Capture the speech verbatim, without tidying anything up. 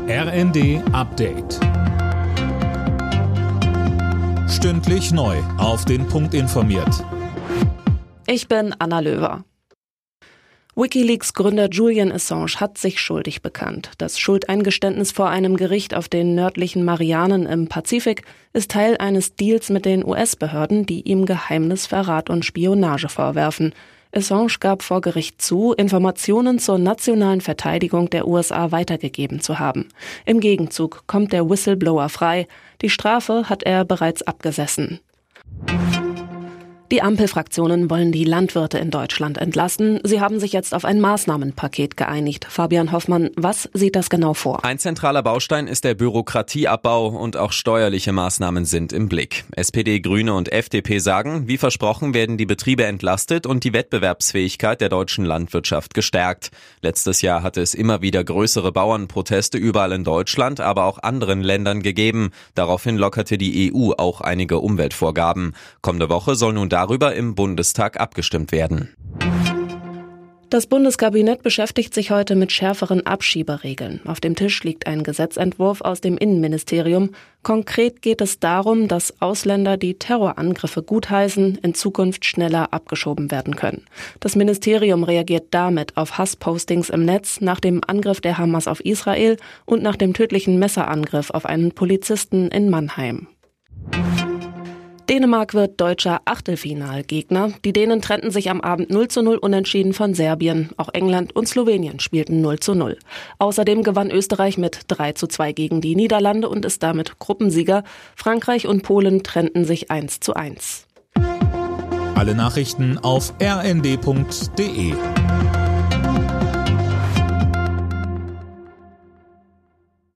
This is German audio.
R N D Update. Stündlich neu auf den Punkt informiert. Ich bin Anna Löwer. WikiLeaks-Gründer Julian Assange hat sich schuldig bekannt. Das Schuldeingeständnis vor einem Gericht auf den nördlichen Marianen im Pazifik ist Teil eines Deals mit den U S-Behörden, die ihm Geheimnisverrat und Spionage vorwerfen. Assange gab vor Gericht zu, Informationen zur nationalen Verteidigung der U S A weitergegeben zu haben. Im Gegenzug kommt der Whistleblower frei. Die Strafe hat er bereits abgesessen. Die Ampelfraktionen wollen die Landwirte in Deutschland entlasten. Sie haben sich jetzt auf ein Maßnahmenpaket geeinigt. Fabian Hoffmann, was sieht das genau vor? Ein zentraler Baustein ist der Bürokratieabbau und auch steuerliche Maßnahmen sind im Blick. S P D, Grüne und F D P sagen, wie versprochen werden die Betriebe entlastet und die Wettbewerbsfähigkeit der deutschen Landwirtschaft gestärkt. Letztes Jahr hatte es immer wieder größere Bauernproteste überall in Deutschland, aber auch anderen Ländern gegeben. Daraufhin lockerte die E U auch einige Umweltvorgaben. Kommende Woche soll nun darüber im Bundestag abgestimmt werden. Das Bundeskabinett beschäftigt sich heute mit schärferen Abschieberegeln. Auf dem Tisch liegt ein Gesetzentwurf aus dem Innenministerium. Konkret geht es darum, dass Ausländer, die Terrorangriffe gutheißen, in Zukunft schneller abgeschoben werden können. Das Ministerium reagiert damit auf Hasspostings im Netz nach dem Angriff der Hamas auf Israel und nach dem tödlichen Messerangriff auf einen Polizisten in Mannheim. Dänemark wird deutscher Achtelfinalgegner. Die Dänen trennten sich am Abend null zu null unentschieden von Serbien. Auch England und Slowenien spielten null zu null. Außerdem gewann Österreich mit drei zu zwei gegen die Niederlande und ist damit Gruppensieger. Frankreich und Polen trennten sich eins zu eins. Alle Nachrichten auf r n d punkt d e.